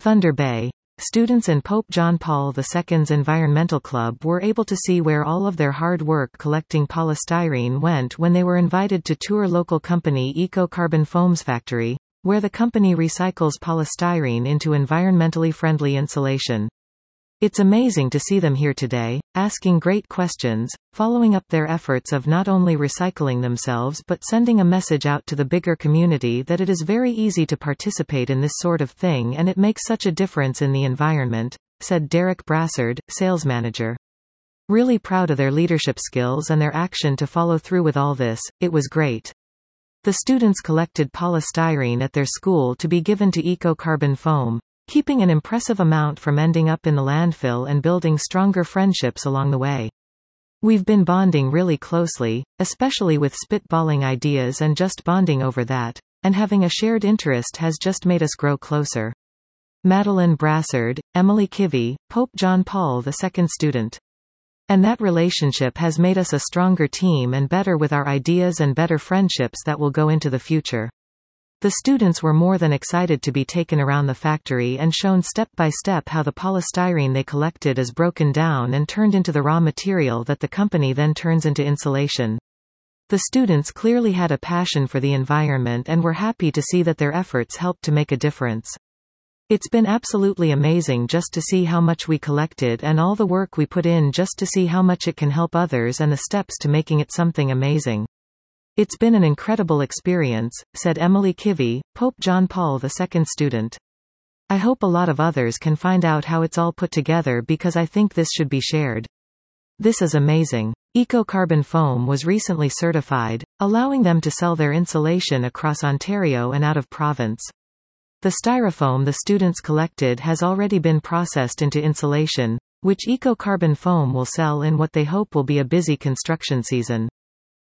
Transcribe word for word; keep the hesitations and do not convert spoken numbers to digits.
Thunder Bay. Students in Pope John Paul the Second's Environmental Club were able to see where all of their hard work collecting polystyrene went when they were invited to tour local company Eco Carbon Foams factory, where the company recycles polystyrene into environmentally friendly insulation. It's amazing to see them here today, asking great questions, following up their efforts of not only recycling themselves but sending a message out to the bigger community that it is very easy to participate in this sort of thing and it makes such a difference in the environment, said Derek Brassard, sales manager. Really proud of their leadership skills and their action to follow through with all this, it was great. The students collected polystyrene at their school to be given to Eco Carbon Foam, keeping an impressive amount from ending up in the landfill and building stronger friendships along the way. We've been bonding really closely, especially with spitballing ideas and just bonding over that, and having a shared interest has just made us grow closer. Madeline Brassard, Emily Kivy, Pope John Paul the Second student. And that relationship has made us a stronger team and better with our ideas and better friendships that will go into the future. The students were more than excited to be taken around the factory and shown step by step how the polystyrene they collected is broken down and turned into the raw material that the company then turns into insulation. The students clearly had a passion for the environment and were happy to see that their efforts helped to make a difference. It's been absolutely amazing just to see how much we collected and all the work we put in just to see how much it can help others and the steps to making it something amazing. It's been an incredible experience, said Emily Kivy, Pope John Paul the Second student. I hope a lot of others can find out how it's all put together because I think this should be shared. This is amazing. Eco Carbon Foam was recently certified, allowing them to sell their insulation across Ontario and out of province. The styrofoam the students collected has already been processed into insulation, which Eco Carbon Foam will sell in what they hope will be a busy construction season.